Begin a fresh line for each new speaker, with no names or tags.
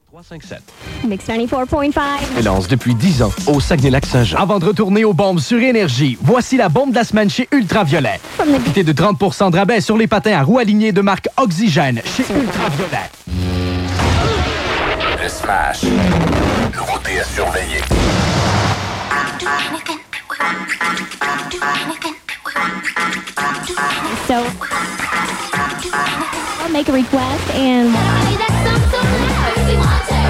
357.
Mix 94.5.
Lance depuis 10 ans au Saguenay-Lac-Saint-Jean. Avant de retourner aux bombes sur Énergie, voici la bombe de la semaine chez Ultraviolet. Profitez de 30% de rabais sur les patins à roues alignées de marque Oxygène chez Ultraviolet.
Le Smash. Nouveauté à surveiller.
So, I'll make a request and...